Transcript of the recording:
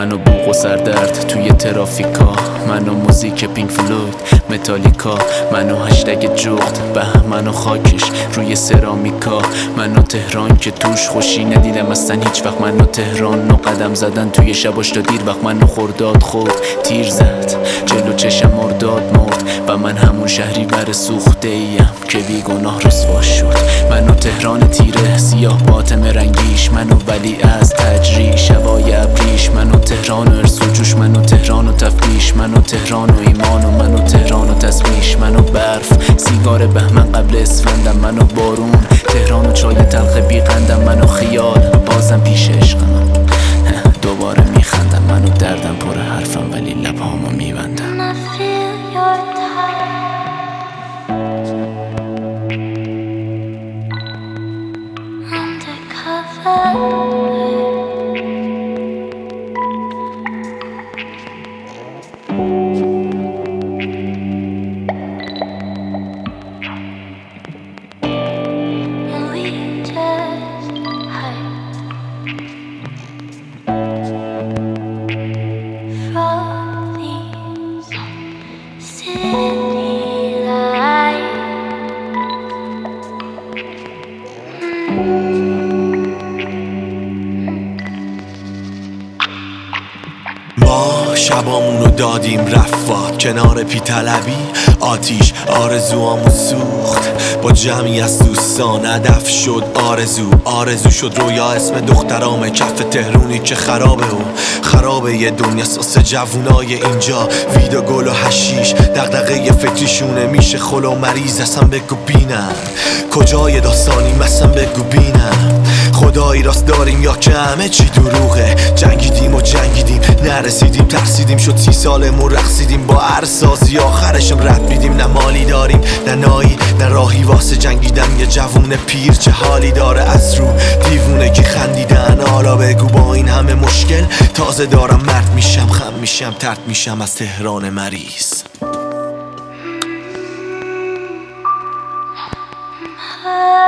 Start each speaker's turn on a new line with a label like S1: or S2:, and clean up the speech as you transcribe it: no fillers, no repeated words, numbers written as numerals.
S1: منو بوق و سردرد توی ترافیکا، منو موزیک پینک فلوید متالیکا، منو هشتگ جغد بهمن و خاکش روی سرامیکا، منو تهران که توش خوشی ندیدم اصلا هیچ وقت، منو تهران و قدم زدن توی شباش تا دیر وقت، منو خرداد خورد تیر زد جلو چشم مرداد مرد و من همون شهری بر سوخته ایم که بی گناه رسوا شد. منو تهران تیره سیاه باطم رنگیش، منو ولی از تجری شبای ابریش، منو تهران و ارس و جوش، منو تهران و تفتیش، منو تهران و ایمان و منو تهران و تسبیش، منو برف سیگار بهمن قبل اسفندم، منو بارون تهران و چای تلخ بی قندم، منو خیال بازم پیش عشقم دوباره میخندم، منو دردم پر حرفم ولی لبامو میبندم.
S2: ما شبامونو دادیم رفات کنار پی طلبی، آتیش آرزوامو سوخت با جمعی از دوستان، هدف شد آرزو شد رویا، اسم دخترام کف تهرونی که خرابه یه دنیا ساس جوونای اینجا، وید و گل و حشیش دغدغه فکریشونه، میشه خلو مریض اصلا بگو بینم کجای داستانی مثلا بگو بینم، خدایی راست داریم یا که همه چی دروغه، جنگیدیم نرسیدیم ترسیدیم شد 30 سالمون رقصیدیم با ارسازی، آخرشم رد بیدیم نه مالی داریم نه نایی نه راهی واسه جنگیدم، یه جوون پیر چه حالی داره از رو دیوونگی خندیدن، حالا بگو با این همه مشکل تازه دارم مرد میشم، خم میشم ترد میشم از تهران مریض.
S3: I